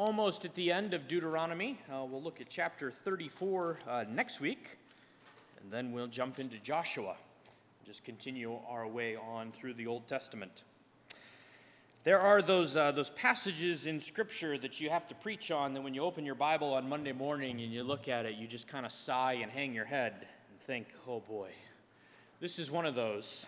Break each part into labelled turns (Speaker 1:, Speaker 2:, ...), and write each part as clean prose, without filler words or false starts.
Speaker 1: almost at the end of Deuteronomy. We'll look at chapter 34 next week, and then we'll jump into Joshua. Just continue our way on through the Old Testament. There are those passages in Scripture that you have to preach on that when you open your Bible on Monday morning and you look at it, you just kind of sigh and hang your head and think, oh boy, this is one of those.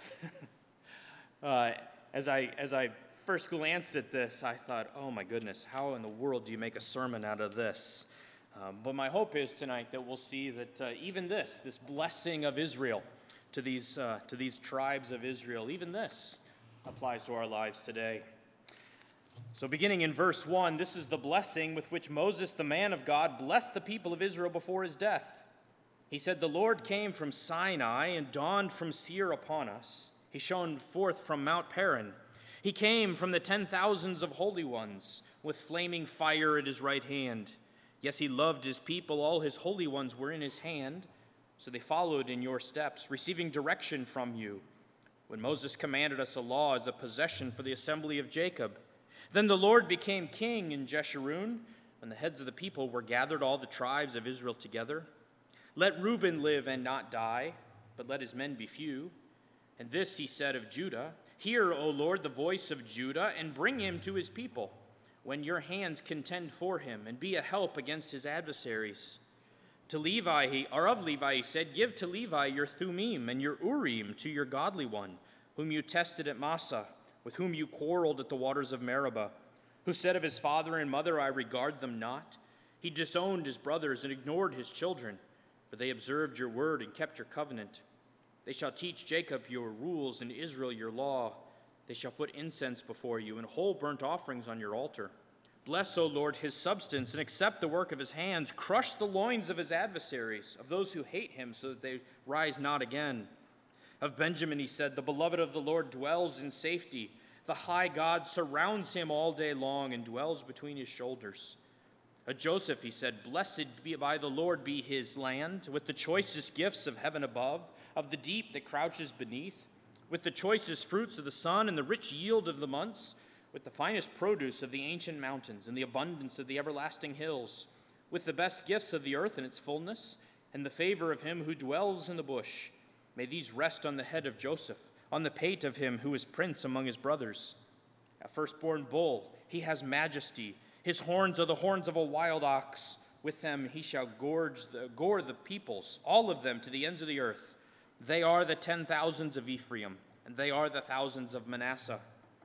Speaker 1: As I first glanced at this, I thought, oh my goodness, how in the world do you make a sermon out of this? But my hope is tonight that we'll see that even this blessing of Israel to these tribes of Israel, even this applies to our lives today. So beginning in verse 1, this is the blessing with which Moses, the man of God, blessed the people of Israel before his death. He said, "The Lord came from Sinai and dawned from Seir upon us. He shone forth from Mount Paran. He came from the 10,000s of holy ones, with flaming fire at his right hand. Yes, he loved his people. All his holy ones were in his hand. So they followed in your steps, receiving direction from you. When Moses commanded us a law as a possession for the assembly of Jacob. Then the Lord became king in Jeshurun, when the heads of the people were gathered, all the tribes of Israel together. Let Reuben live and not die, but let his men be few. And this he said of Judah, Hear, O Lord, the voice of Judah, and bring him to his people, when your hands contend for him, and be a help against his adversaries. To Levi, of Levi, he said, Give to Levi your Thummim and your Urim to your godly one, whom you tested at Massah, with whom you quarreled at the waters of Meribah, who said of his father and mother, I regard them not. He disowned his brothers and ignored his children, for they observed your word and kept your covenant. They shall teach Jacob your rules and Israel your law. They shall put incense before you and whole burnt offerings on your altar. Bless, O Lord, his substance and accept the work of his hands. Crush the loins of his adversaries, of those who hate him, so that they rise not again. Of Benjamin he said, The beloved of the Lord dwells in safety. The high God surrounds him all day long and dwells between his shoulders. Of Joseph he said, Blessed be by the Lord be his land, with the choicest gifts of heaven above, of the deep that crouches beneath, with the choicest fruits of the sun and the rich yield of the months, with the finest produce of the ancient mountains and the abundance of the everlasting hills, with the best gifts of the earth in its fullness, and the favor of him who dwells in the bush. May these rest on the head of Joseph, on the pate of him who is prince among his brothers. A firstborn bull, he has majesty. His horns are the horns of a wild ox. With them he shall gore the peoples, all of them to the ends of the earth. They are the 10,000s of Ephraim, and they are the thousands of Manasseh.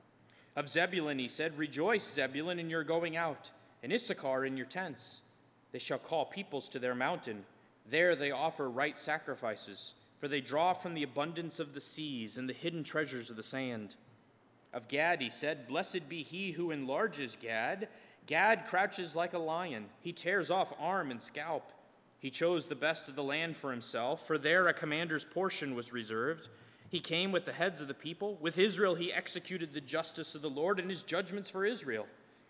Speaker 1: Of Zebulun he said, Rejoice, Zebulun, in your going out, and Issachar in your tents. They shall call peoples to their mountain. There they offer right sacrifices, for they draw from the abundance of the seas and the hidden treasures of the sand. Of Gad he said, Blessed be he who enlarges Gad. Gad crouches like a lion. He tears off arm and scalp. He chose the best of the land for himself, for there a commander's portion was reserved. He came with the heads of the people. With Israel he executed the justice of the Lord and his judgments for Israel.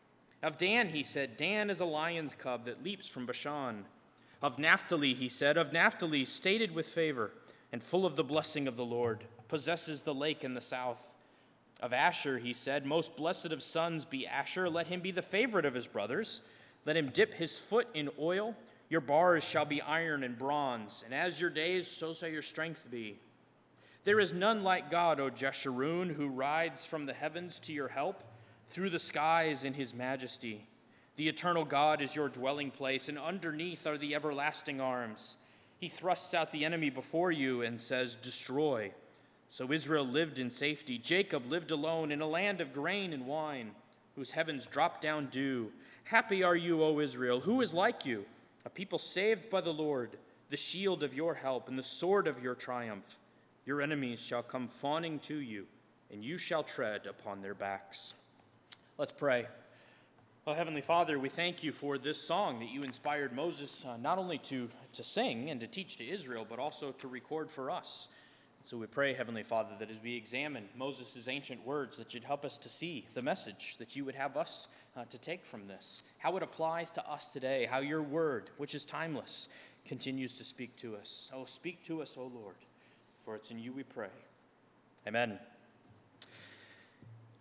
Speaker 1: Of Dan he said, Dan is a lion's cub that leaps from Bashan. Of Naphtali he said, Of Naphtali stated with favor and full of the blessing of the Lord, possesses the lake in the south. Of Asher he said, Most blessed of sons be Asher, let him be the favorite of his brothers. Let him dip his foot in oil. Your bars shall be iron and bronze, and as your days, so shall your strength be. There is none like God, O Jeshurun, who rides from the heavens to your help, through the skies in his majesty. The eternal God is your dwelling place, and underneath are the everlasting arms. He thrusts out the enemy before you and says, Destroy. So Israel lived in safety. Jacob lived alone in a land of grain and wine, whose heavens drop down dew. Happy are you, O Israel. Who is like you? A people saved by the Lord, the shield of your help and the sword of your triumph. Your enemies shall come fawning to you, and you shall tread upon their backs. Let's pray. Well, Heavenly Father, we thank you for this song that you inspired Moses not only to sing and to teach to Israel, but also to record for us. So we pray, Heavenly Father, that as we examine Moses' ancient words, that you'd help us to see the message that you would have us to take from this, how it applies to us today, how your word, which is timeless, continues to speak to us. Oh, speak to us, O Lord, for it's in you we pray. Amen.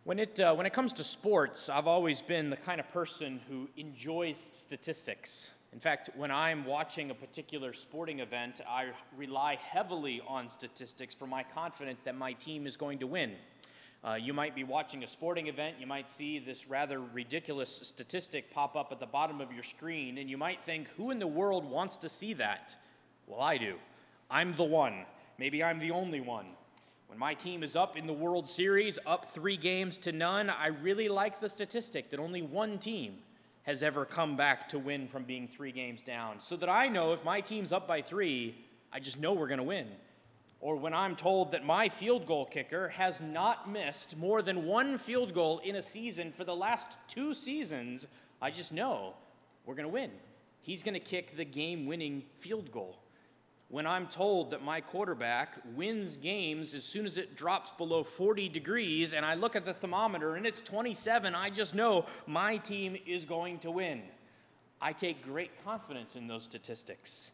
Speaker 1: When it comes to sports, I've always been the kind of person who enjoys statistics. In fact, when I'm watching a particular sporting event, I rely heavily on statistics for my confidence that my team is going to win. You might be watching a sporting event, you might see this rather ridiculous statistic pop up at the bottom of your screen, and you might think, who in the world wants to see that? Well, I do. I'm the one. Maybe I'm the only one. When my team is up in the World Series, up 3-0, I really like the statistic that only one team has ever come back to win from being 3 games down. So that I know if my team's up by 3, I just know we're going to win. Or when I'm told that my field goal kicker has not missed more than 1 field goal in a season for the last 2 seasons, I just know we're going to win. He's going to kick the game-winning field goal. When I'm told that my quarterback wins games as soon as it drops below 40 degrees and I look at the thermometer and it's 27, I just know my team is going to win. I take great confidence in those statistics.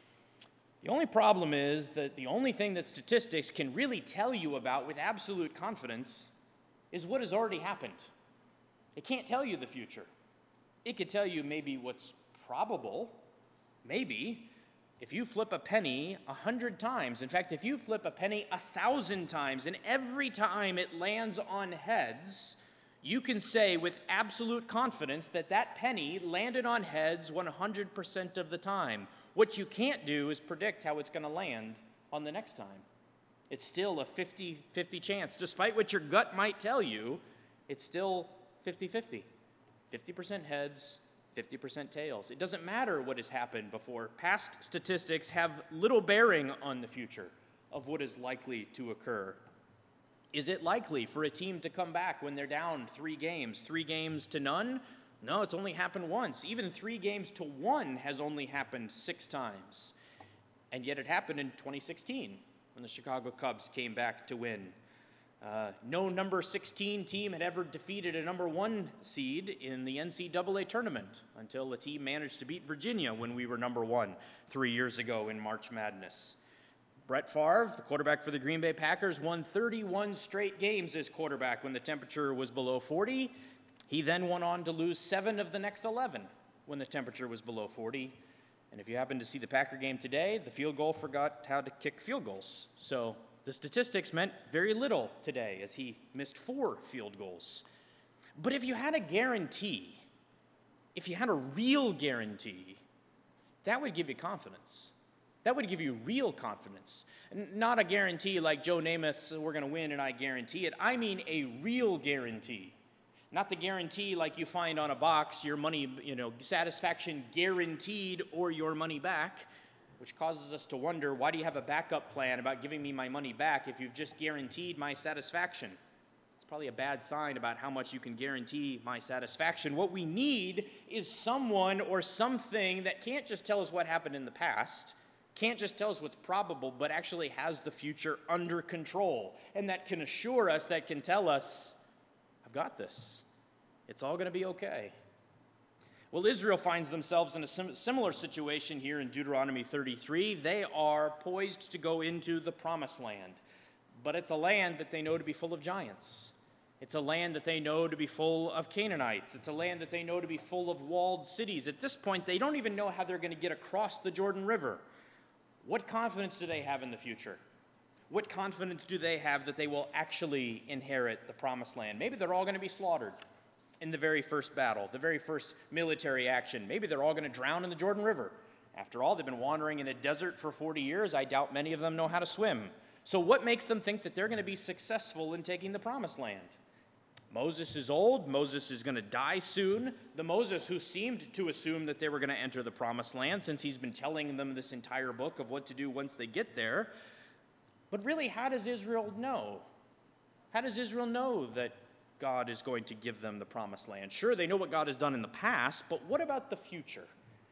Speaker 1: The only problem is that the only thing that statistics can really tell you about with absolute confidence is what has already happened. It can't tell you the future. It could tell you maybe what's probable, maybe. If you flip a penny 100 times, in fact, if you flip a penny 1,000 times, and every time it lands on heads, you can say with absolute confidence that that penny landed on heads 100% of the time. What you can't do is predict how it's going to land on the next time. It's still a 50-50 chance. Despite what your gut might tell you, it's still 50-50. 50% heads, 50% tails. It doesn't matter what has happened before. Past statistics have little bearing on the future of what is likely to occur. Is it likely for a team to come back when they're down 3 games, 3-0? No, it's only happened once. Even 3-1 has only happened 6 times. And yet it happened in 2016 when the Chicago Cubs came back to win. No number 16 team had ever defeated a number 1 seed in the NCAA tournament until the team managed to beat Virginia when we were number 1 3 years ago in March Madness. Brett Favre, the quarterback for the Green Bay Packers, won 31 straight games as quarterback when the temperature was below 40. He then went on to lose 7 of the next 11 when the temperature was below 40. And if you happen to see the Packer game today, the field goal forgot how to kick field goals. So the statistics meant very little today as he missed 4 field goals. But if you had a guarantee, if you had a real guarantee, that would give you confidence. That would give you real confidence. Not a guarantee like Joe Namath's, we're going to win and I guarantee it. I mean a real guarantee. Not the guarantee like you find on a box, your money, satisfaction guaranteed or your money back, which causes us to wonder, why do you have a backup plan about giving me my money back if you've just guaranteed my satisfaction? It's probably a bad sign about how much you can guarantee my satisfaction. What we need is someone or something that can't just tell us what happened in the past, can't just tell us what's probable, but actually has the future under control, and that can assure us, that can tell us, I've got this. It's all going to be okay. Well, Israel finds themselves in a similar situation here in Deuteronomy 33. They are poised to go into the promised land, but it's a land that they know to be full of giants. It's a land that they know to be full of Canaanites. It's a land that they know to be full of walled cities. At this point, they don't even know how they're going to get across the Jordan River. What confidence do they have in the future? What confidence do they have that they will actually inherit the promised land? Maybe they're all going to be slaughtered in the very first battle, the very first military action. Maybe they're all going to drown in the Jordan River. After all, they've been wandering in a desert for 40 years. I doubt many of them know how to swim. So what makes them think that they're going to be successful in taking the promised land? Moses is old. Moses is going to die soon. The Moses who seemed to assume that they were going to enter the promised land, since he's been telling them this entire book of what to do once they get there. But really, how does Israel know? How does Israel know that God is going to give them the promised land? Sure, they know what God has done in the past, but what about the future?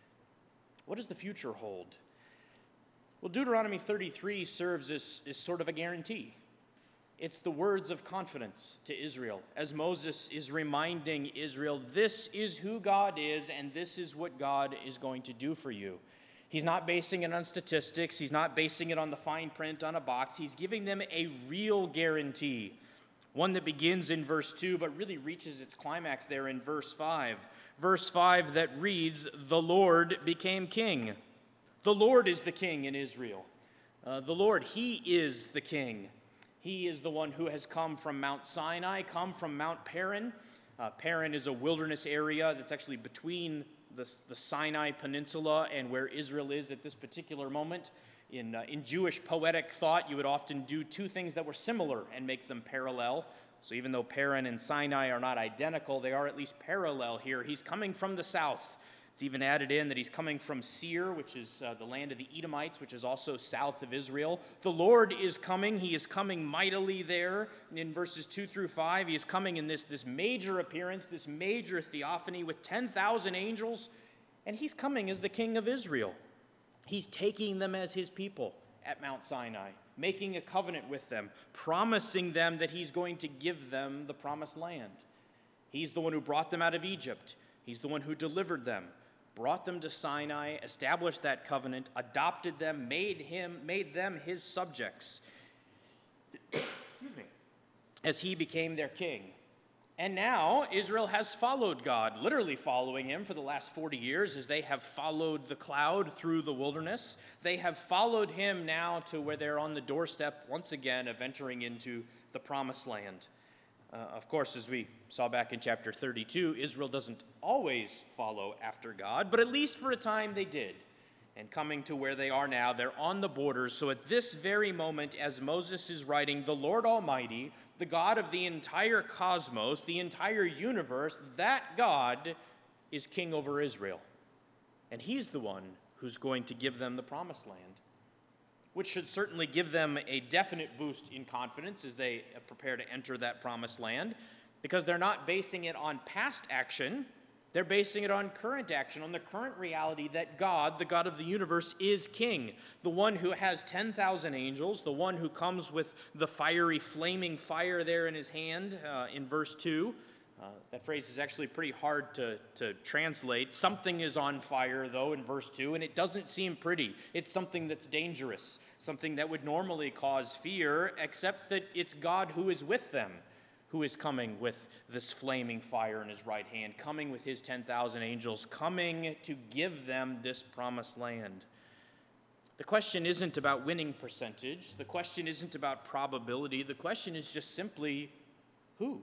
Speaker 1: What does the future hold? Well, Deuteronomy 33 serves as sort of a guarantee. It's the words of confidence to Israel, as Moses is reminding Israel, this is who God is, and this is what God is going to do for you. He's not basing it on statistics. He's not basing it on the fine print on a box. He's giving them a real guarantee. One that begins in verse 2 but really reaches its climax there in verse 5. Verse 5 that reads, "The Lord became king." The Lord is the king in Israel. The Lord, he is the king. He is the one who has come from Mount Sinai, come from Mount Paran. Paran is a wilderness area that's actually between the Sinai Peninsula and where Israel is at this particular moment. In Jewish poetic thought, you would often do two things that were similar and make them parallel. So even though Paran and Sinai are not identical, they are at least parallel here. He's coming from the south. It's even added in that he's coming from Seir, which is the land of the Edomites, which is also south of Israel. The Lord is coming. He is coming mightily there. In verses 2 through 5, he is coming in this major appearance, this major theophany with 10,000 angels, and he's coming as the king of Israel. He's taking them as his people at Mount Sinai, making a covenant with them, promising them that he's going to give them the promised land. He's the one who brought them out of Egypt. He's the one who delivered them, brought them to Sinai, established that covenant, adopted them, made them his subjects as he became their king. And now Israel has followed God, literally following him for the last 40 years as they have followed the cloud through the wilderness. They have followed him now to where they're on the doorstep once again of entering into the promised land. Of course, as we saw back in chapter 32, Israel doesn't always follow after God, but at least for a time they did. And coming to where they are now, they're on the borders. So at this very moment, as Moses is writing, the Lord Almighty, the God of the entire cosmos, the entire universe, that God is king over Israel. And he's the one who's going to give them the promised land, which should certainly give them a definite boost in confidence as they prepare to enter that promised land, because they're not basing it on past action. They're basing it on current action, on the current reality that God, the God of the universe, is king, the one who has 10,000 angels, the one who comes with the fiery, flaming fire there in his hand in verse 2. That phrase is actually pretty hard to translate. Something is on fire, though, in verse 2, and it doesn't seem pretty. It's something that's dangerous, something that would normally cause fear, except that it's God who is with them, who is coming with this flaming fire in his right hand, coming with his 10,000 angels, coming to give them this promised land. The question isn't about winning percentage. The question isn't about probability. The question is just simply, who?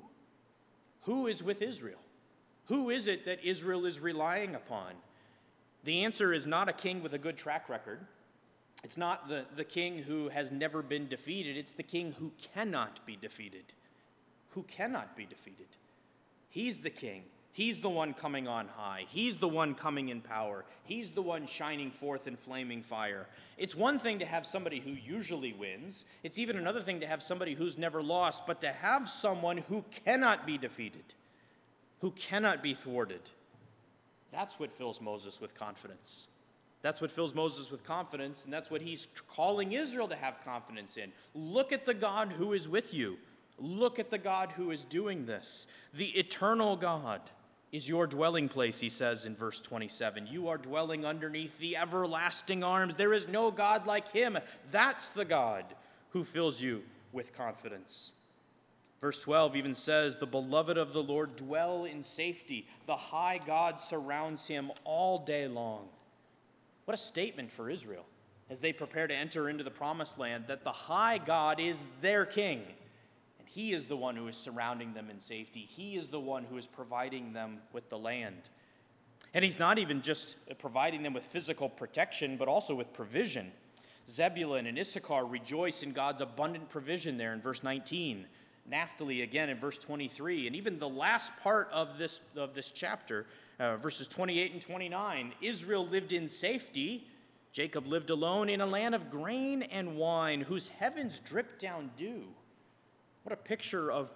Speaker 1: Who is with Israel? Who is it that Israel is relying upon? The answer is not a king with a good track record. It's not the king who has never been defeated. It's the king who cannot be defeated. Who cannot be defeated. He's the king. He's the one coming on high. He's the one coming in power. He's the one shining forth in flaming fire. It's one thing to have somebody who usually wins. It's even another thing to have somebody who's never lost, but to have someone who cannot be defeated, who cannot be thwarted. That's what fills Moses with confidence. That's what fills Moses with confidence, and that's what he's calling Israel to have confidence in. Look at the God who is with you. Look at the God who is doing this. The eternal God is your dwelling place, he says in verse 27. You are dwelling underneath the everlasting arms. There is no God like him. That's the God who fills you with confidence. Verse 12 even says, the beloved of the Lord dwell in safety. The high God surrounds him all day long. What a statement for Israel as they prepare to enter into the promised land, that the high God is their king. He is the one who is surrounding them in safety. He is the one who is providing them with the land. And he's not even just providing them with physical protection, but also with provision. Zebulun and Issachar rejoice in God's abundant provision there in verse 19. Naphtali again in verse 23. And even the last part of this chapter, verses 28 and 29, Israel lived in safety. Jacob lived alone in a land of grain and wine, whose heavens dripped down dew. What a picture of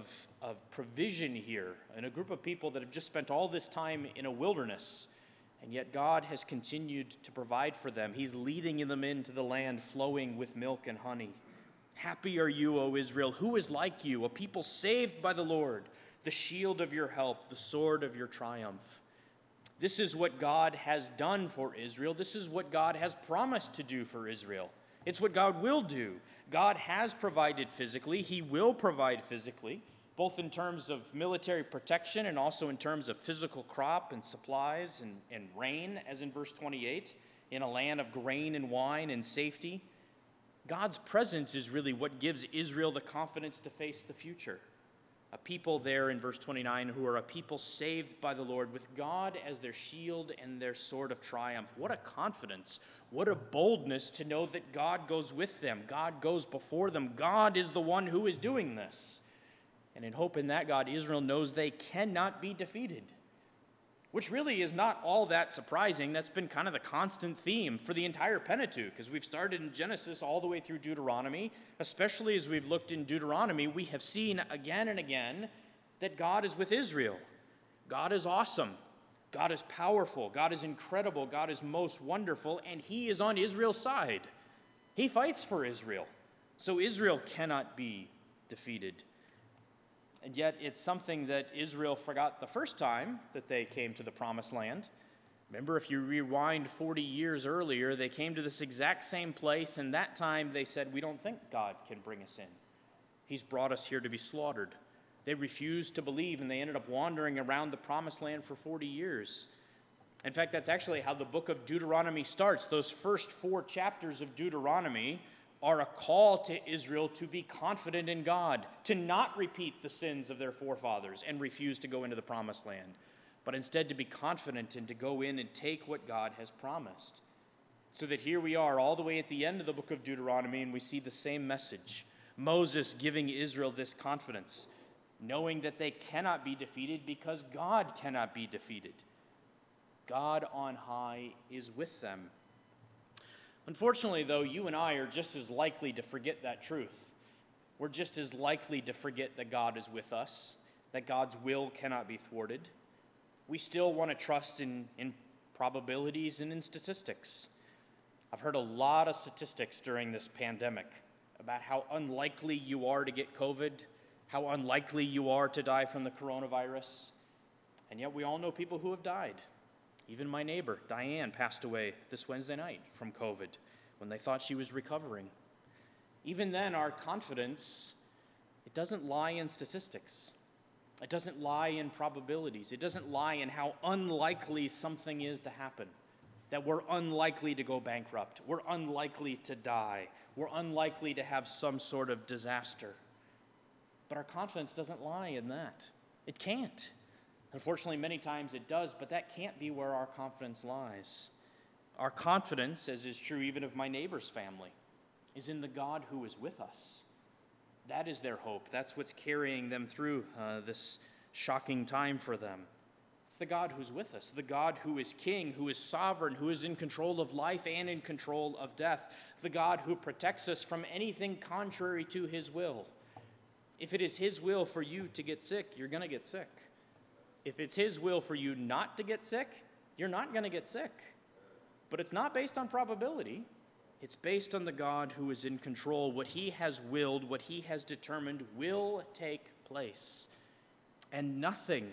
Speaker 1: provision here in a group of people that have just spent all this time in a wilderness, and yet God has continued to provide for them. He's leading them into the land flowing with milk and honey. Happy are you, O Israel, who is like you, a people saved by the Lord, the shield of your help, the sword of your triumph. This is what God has done for Israel. This is what God has promised to do for Israel. It's what God will do. God has provided physically. He will provide physically, both in terms of military protection and also in terms of physical crop and supplies and rain, as in verse 28, in a land of grain and wine and safety. God's presence is really what gives Israel the confidence to face the future. A people there in verse 29 who are a people saved by the Lord with God as their shield and their sword of triumph. What a confidence, what a boldness to know that God goes with them. God goes before them. God is the one who is doing this. And in hope in that God, Israel knows they cannot be defeated, which really is not all that surprising. That's been kind of the constant theme for the entire Pentateuch, as we've started in Genesis all the way through Deuteronomy. Especially as we've looked in Deuteronomy, we have seen again and again that God is with Israel. God is awesome. God is powerful. God is incredible. God is most wonderful, and he is on Israel's side. He fights for Israel, so Israel cannot be defeated. And yet it's something that Israel forgot the first time that they came to the Promised Land. Remember, if you rewind 40 years earlier, they came to this exact same place, and that time they said, we don't think God can bring us in. He's brought us here to be slaughtered. They refused to believe, and they ended up wandering around the Promised Land for 40 years. In fact, that's actually how the book of Deuteronomy starts. Those first 4 chapters of Deuteronomy are a call to Israel to be confident in God, to not repeat the sins of their forefathers and refuse to go into the Promised Land, but instead to be confident and to go in and take what God has promised. So that here we are all the way at the end of the book of Deuteronomy, and we see the same message. Moses giving Israel this confidence, knowing that they cannot be defeated because God cannot be defeated. God on high is with them. Unfortunately, though, you and I are just as likely to forget that truth. We're just as likely to forget that God is with us, that God's will cannot be thwarted. We still want to trust in probabilities and in statistics. I've heard a lot of statistics during this pandemic about how unlikely you are to get COVID, how unlikely you are to die from the coronavirus. And yet we all know people who have died. Even my neighbor, Diane, passed away this Wednesday night from COVID when they thought she was recovering. Even then, our confidence, it doesn't lie in statistics. It doesn't lie in probabilities. It doesn't lie in how unlikely something is to happen, that we're unlikely to go bankrupt, we're unlikely to die, we're unlikely to have some sort of disaster. But our confidence doesn't lie in that. It can't. Unfortunately, many times it does, but that can't be where our confidence lies. Our confidence, as is true even of my neighbor's family, is in the God who is with us. That is their hope. That's what's carrying them through this shocking time for them. It's the God who's with us, the God who is king, who is sovereign, who is in control of life and in control of death, the God who protects us from anything contrary to his will. If it is his will for you to get sick, you're going to get sick. If it's his will for you not to get sick, you're not going to get sick. But it's not based on probability. It's based on the God who is in control. What he has willed, what he has determined will take place. And nothing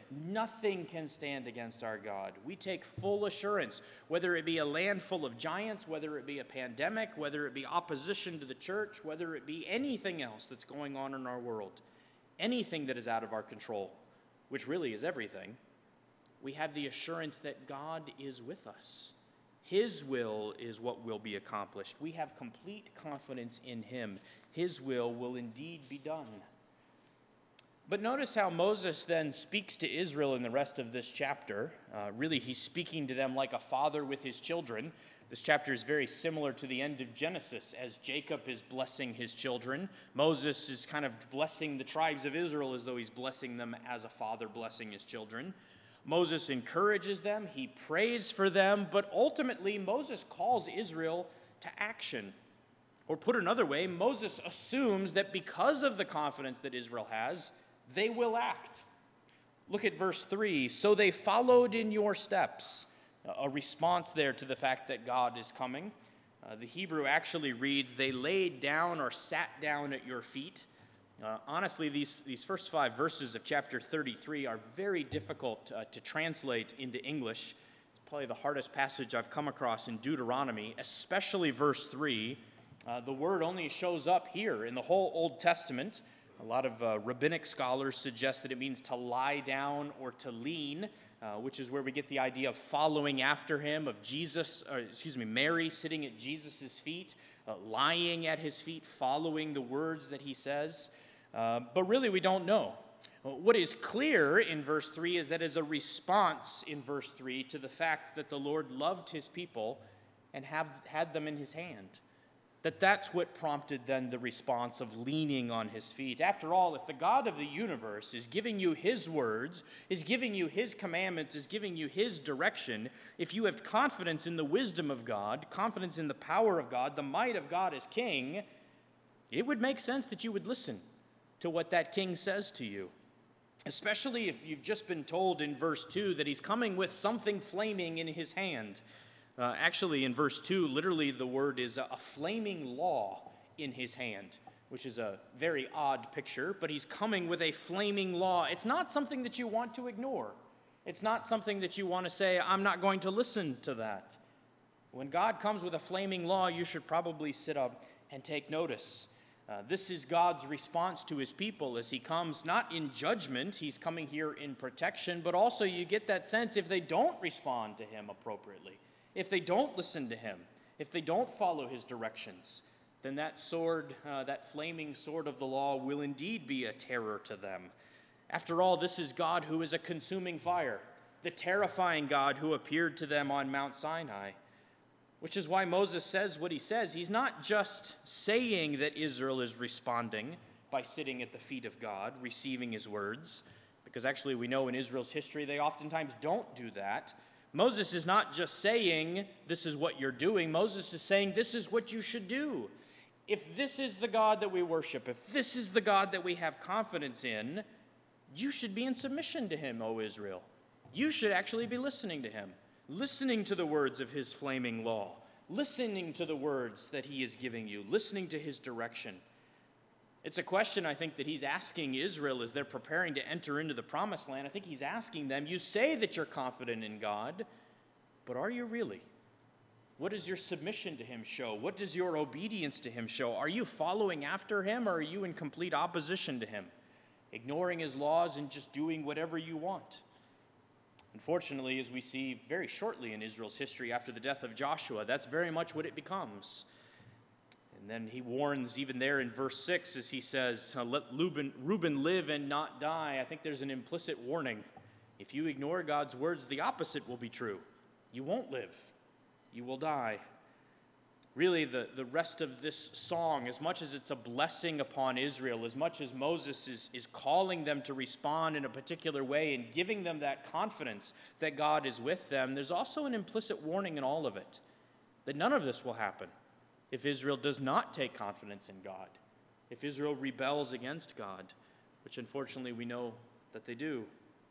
Speaker 1: can stand against our God. We take full assurance, whether it be a land full of giants, whether it be a pandemic, whether it be opposition to the church, whether it be anything else that's going on in our world, anything that is out of our control, which really is everything, we have the assurance that God is with us. His will is what will be accomplished. We have complete confidence in him. His will indeed be done. But notice how Moses then speaks to Israel in the rest of this chapter. Really, he's speaking to them like a father with his children. This chapter is very similar to the end of Genesis, as Jacob is blessing his children. Moses is kind of blessing the tribes of Israel as though he's blessing them as a father blessing his children. Moses encourages them, he prays for them, but ultimately Moses calls Israel to action. Or put another way, Moses assumes that because of the confidence that Israel has, they will act. Look at verse 3. So they followed in your steps. A response there to the fact that God is coming. The Hebrew actually reads, they laid down or sat down at your feet. Honestly, these first 5 verses of chapter 33 are very difficult to translate into English. It's probably the hardest passage I've come across in Deuteronomy, especially verse 3. The word only shows up here in the whole Old Testament. A lot of rabbinic scholars suggest that it means to lie down or to lean, which is where we get the idea of following after him, of Mary sitting at Jesus' feet, lying at his feet, following the words that he says. But really, we don't know. What is clear in verse 3 is that as a response in verse 3 to the fact that the Lord loved his people and had them in his hand, that's what prompted then the response of leaning on his feet. After all, if the God of the universe is giving you his words, is giving you his commandments, is giving you his direction, if you have confidence in the wisdom of God, confidence in the power of God, the might of God as king, it would make sense that you would listen to what that king says to you. Especially if you've just been told in verse 2 that he's coming with something flaming in his hand. Actually, in verse 2, literally the word is a flaming law in his hand, which is a very odd picture, but he's coming with a flaming law. It's not something that you want to ignore. It's not something that you want to say, I'm not going to listen to that. When God comes with a flaming law, you should probably sit up and take notice. This is God's response to his people as he comes not in judgment, he's coming here in protection, but also you get that sense if they don't respond to him appropriately, if they don't listen to him, if they don't follow his directions, then that sword, that flaming sword of the law will indeed be a terror to them. After all, this is God who is a consuming fire, the terrifying God who appeared to them on Mount Sinai. Which is why Moses says what he says. He's not just saying that Israel is responding by sitting at the feet of God, receiving his words, because actually we know in Israel's history they oftentimes don't do that. Moses is not just saying, this is what you're doing. Moses is saying, this is what you should do. If this is the God that we worship, if this is the God that we have confidence in, you should be in submission to him, O Israel. You should actually be listening to him. Listening to the words of his flaming law, listening to the words that he is giving you, listening to his direction. It's a question I think that he's asking Israel as they're preparing to enter into the promised land. I think he's asking them, you say that you're confident in God, but are you really? What does your submission to him show? What does your obedience to him show? Are you following after him, or are you in complete opposition to him, ignoring his laws and just doing whatever you want? Unfortunately, as we see very shortly in Israel's history after the death of Joshua, that's very much what it becomes. And then he warns even there in verse 6 as he says, let Reuben live and not die. I think there's an implicit warning. If you ignore God's words, the opposite will be true. You won't live. You will die. Really, the rest of this song, as much as it's a blessing upon Israel, as much as Moses is calling them to respond in a particular way and giving them that confidence that God is with them, there's also an implicit warning in all of it, that none of this will happen if Israel does not take confidence in God, if Israel rebels against God, which unfortunately we know that they do.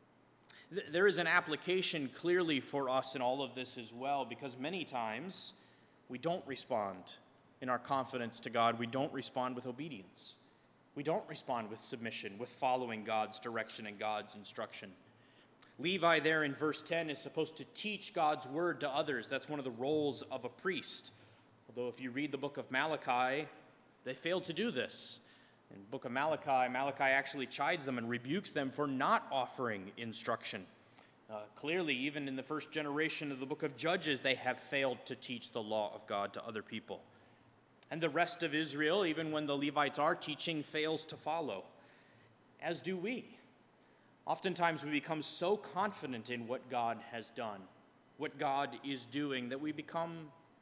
Speaker 1: There is an application clearly for us in all of this as well, because many times we don't respond in our confidence to God. We don't respond with obedience. We don't respond with submission, with following God's direction and God's instruction. Levi there in verse 10 is supposed to teach God's word to others. That's one of the roles of a priest. Although if you read the book of Malachi, they failed to do this. In the book of Malachi, Malachi actually chides them and rebukes them for not offering instruction. Clearly, even in the first generation of the book of Judges, they have failed to teach the law of God to other people. And the rest of Israel, even when the Levites are teaching, fails to follow, as do we. Oftentimes we become so confident in what God has done, what God is doing, that we become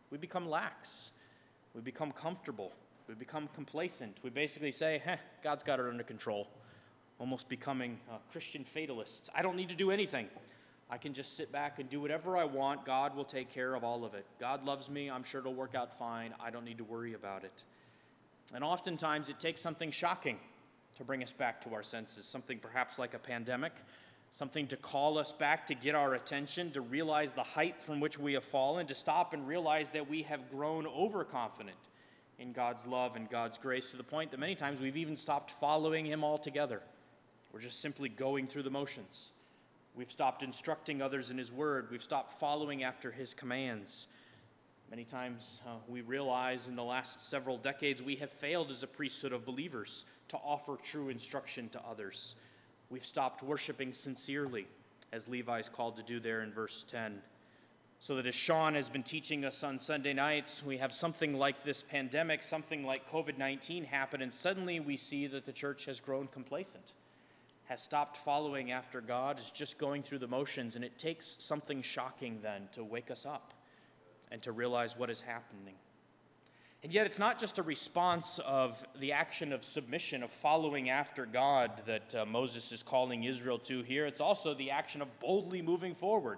Speaker 1: lax. We become comfortable. We become complacent. We basically say, God's got it under control, almost becoming Christian fatalists. I don't need to do anything. I can just sit back and do whatever I want. God will take care of all of it. God loves me. I'm sure it'll work out fine. I don't need to worry about it. And oftentimes it takes something shocking to bring us back to our senses, something perhaps like a pandemic, something to call us back, to get our attention, to realize the height from which we have fallen, to stop and realize that we have grown overconfident in God's love and God's grace, to the point that many times we've even stopped following him altogether. We're just simply going through the motions. We've stopped instructing others in his word. We've stopped following after his commands. Many times we realize in the last several decades we have failed as a priesthood of believers to offer true instruction to others. We've stopped worshiping sincerely, as Levi is called to do there in verse 10. So that as Sean has been teaching us on Sunday nights, we have something like this pandemic, something like COVID-19 happen, and suddenly we see that the church has grown complacent, has stopped following after God, is just going through the motions, and it takes something shocking then to wake us up and to realize what is happening. And yet it's not just a response of the action of submission, of following after God that Moses is calling Israel to here. It's also the action of boldly moving forward.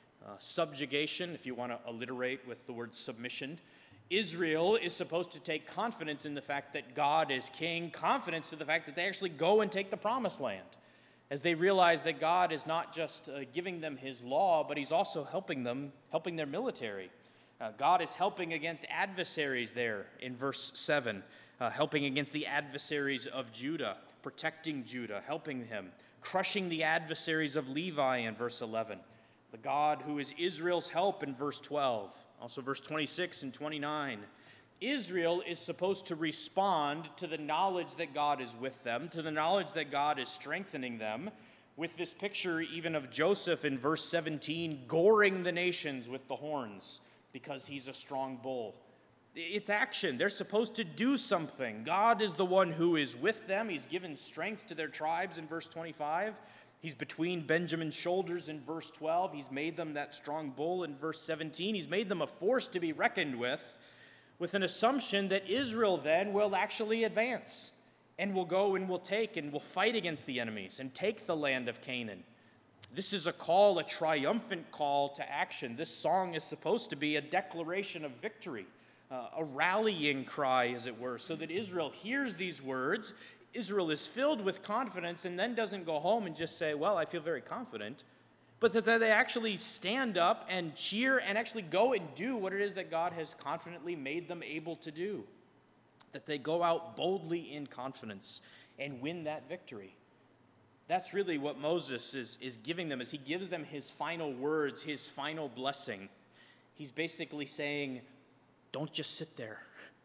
Speaker 1: Subjugation, if you want to alliterate with the word submission. Israel is supposed to take confidence in the fact that God is king, confidence in the fact that they actually go and take the promised land, as they realize that God is not just giving them his law, but he's also helping their military. God is helping against adversaries there in verse 7, helping against the adversaries of Judah, protecting Judah, helping him, crushing the adversaries of Levi in verse 11, the God who is Israel's help in verse 12, also verse 26 and 29. Israel is supposed to respond to the knowledge that God is with them, to the knowledge that God is strengthening them, with this picture even of Joseph in verse 17 goring the nations with the horns, because he's a strong bull. It's action. They're supposed to do something. God is the one who is with them. He's given strength to their tribes in verse 25. He's between Benjamin's shoulders in verse 12. He's made them that strong bull in verse 17. He's made them a force to be reckoned with an assumption that Israel then will actually advance and will go and will take and will fight against the enemies and take the land of Canaan. This is a call, a triumphant call to action. This song is supposed to be a declaration of victory, a rallying cry, as it were, so that Israel hears these words. Israel is filled with confidence and then doesn't go home and just say, well, I feel very confident, but that they actually stand up and cheer and actually go and do what it is that God has confidently made them able to do, that they go out boldly in confidence and win that victory. That's really what Moses is giving them as he gives them his final words, his final blessing. He's basically saying, don't just sit there.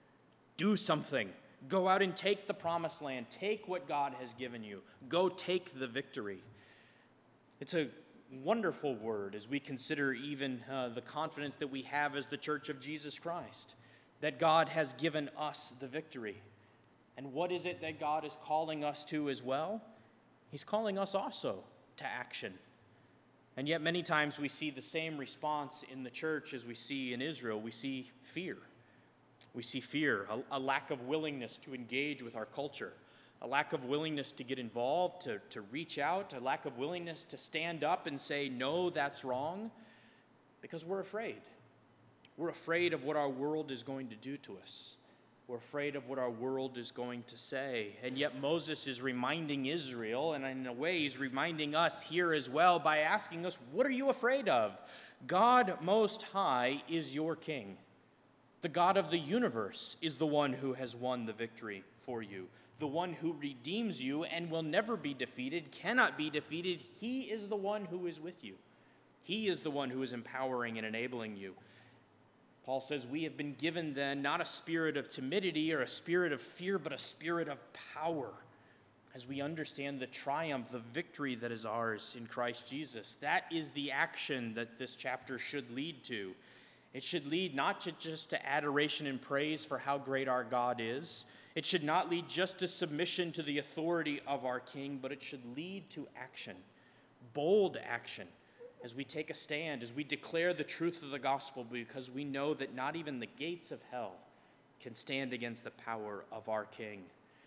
Speaker 1: Do something. Go out and take the promised land. Take what God has given you. Go take the victory. It's a wonderful word as we consider even the confidence that we have as the Church of Jesus Christ, that God has given us the victory. And what is it that God is calling us to as well? He's calling us also to action. And yet many times we see the same response in the church as we see in Israel. We see fear. We see fear, a lack of willingness to engage with our culture, a lack of willingness to get involved, to reach out, a lack of willingness to stand up and say, no, that's wrong, because we're afraid. We're afraid of what our world is going to do to us. We're afraid of what our world is going to say. And yet Moses is reminding Israel, and in a way he's reminding us here as well by asking us, what are you afraid of? God Most High is your king. The God of the universe is the one who has won the victory for you. The one who redeems you and will never be defeated, cannot be defeated. He is the one who is with you. He is the one who is empowering and enabling you. Paul says we have been given then not a spirit of timidity or a spirit of fear, but a spirit of power as we understand the triumph, the victory that is ours in Christ Jesus. That is the action that this chapter should lead to. It should lead not just to adoration and praise for how great our God is. It should not lead just to submission to the authority of our King, but it should lead to action, bold action, as we take a stand, as we declare the truth of the gospel, because we know that not even the gates of hell can stand against the power of our King.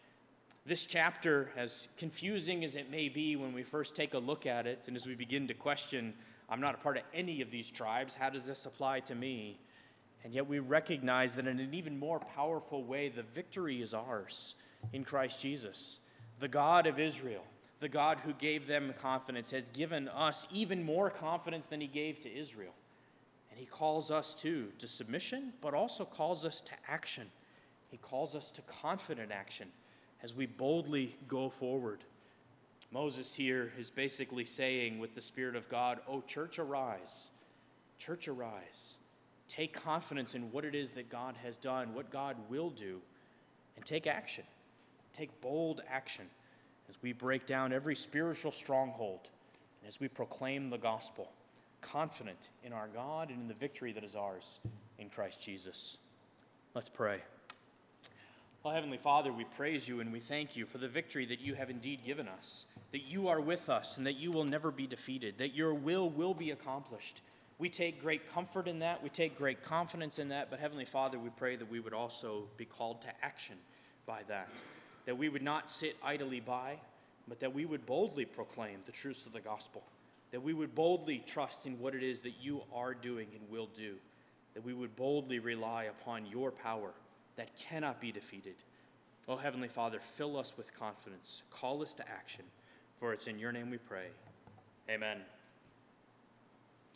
Speaker 1: This chapter, as confusing as it may be when we first take a look at it, and as we begin to question, I'm not a part of any of these tribes, how does this apply to me? And yet we recognize that in an even more powerful way, the victory is ours in Christ Jesus. The God of Israel, the God who gave them confidence, has given us even more confidence than he gave to Israel. And he calls us to submission, but also calls us to action. He calls us to confident action as we boldly go forward. Moses here is basically saying with the Spirit of God, "O church, arise. Church, arise. Take confidence in what it is that God has done, what God will do, and take action. Take bold action as we break down every spiritual stronghold and as we proclaim the gospel, confident in our God and in the victory that is ours in Christ Jesus. Let's pray. Well, Heavenly Father, we praise you and we thank you for the victory that you have indeed given us, that you are with us and that you will never be defeated, that your will be accomplished. We take great comfort in that. We take great confidence in that. But Heavenly Father, we pray that we would also be called to action by that we would not sit idly by, but that we would boldly proclaim the truths of the gospel, that we would boldly trust in what it is that you are doing and will do, that we would boldly rely upon your power that cannot be defeated. Oh, Heavenly Father, fill us with confidence. Call us to action, for it's in your name we pray. Amen.